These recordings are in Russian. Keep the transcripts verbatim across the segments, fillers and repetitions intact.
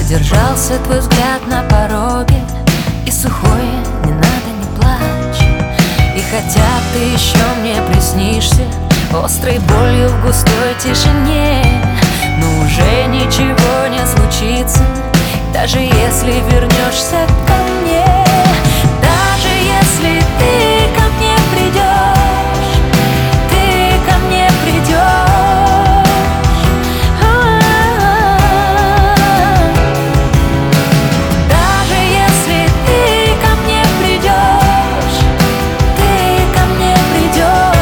Задержался твой взгляд на пороге, и сухое «не надо, не плачь». И хотя ты еще мне приснишься острой болью в густой тишине, но уже ничего не случится, даже если вернешься ко мне. Даже если ты ко мне придешь, ты ко мне придешь. Даже если ты ко мне придешь, ты ко мне придешь.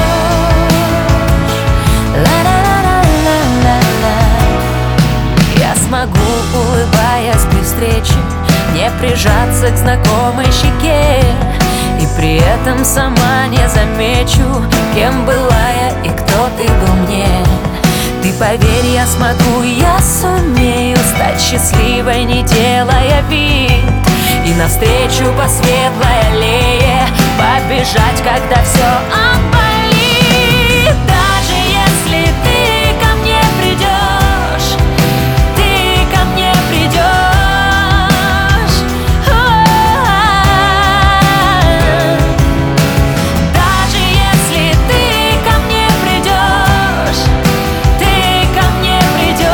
Ла-ла-ла-ла-ла-ла. Я смогу, улыбаясь при встрече, не прижаться к знакомой щеке, и при этом сама не замечу, кем была я и кто ты был мне. Ты поверь, я смогу, я сумею стать счастливой, не делая вид, и навстречу по светлой аллее побежать, когда все обвалит. Даже если ты ко мне придешь, ты ко мне придешь. Даже если ты ко мне придешь, ты ко мне придешь.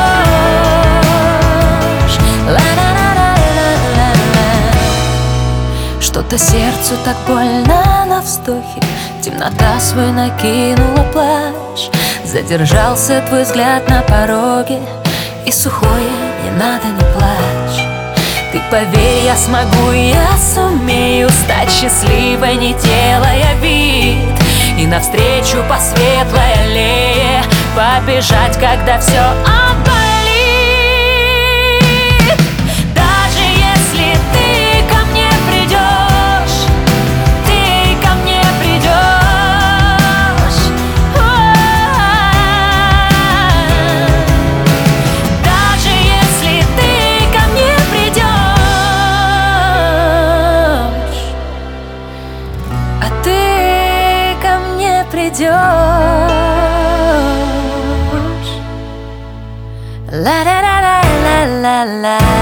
Ла-ла-ла-ла-ла-ла. Что-то сердцу так больно на вздохе, темнота свой накинула плащ. Задержался твой взгляд на пороге, и сухое «не надо, не плачь». Ты поверь, я смогу, я сумею стать счастливой, не делая вид, и навстречу по светлой аллее побежать, когда все обвалит. Даже если ты ко мне придешь, ты ко мне придешь. Даже если ты ко мне придешь, а ты ко мне придешь. Ла-ла-ла-ла-ла-ла-ла.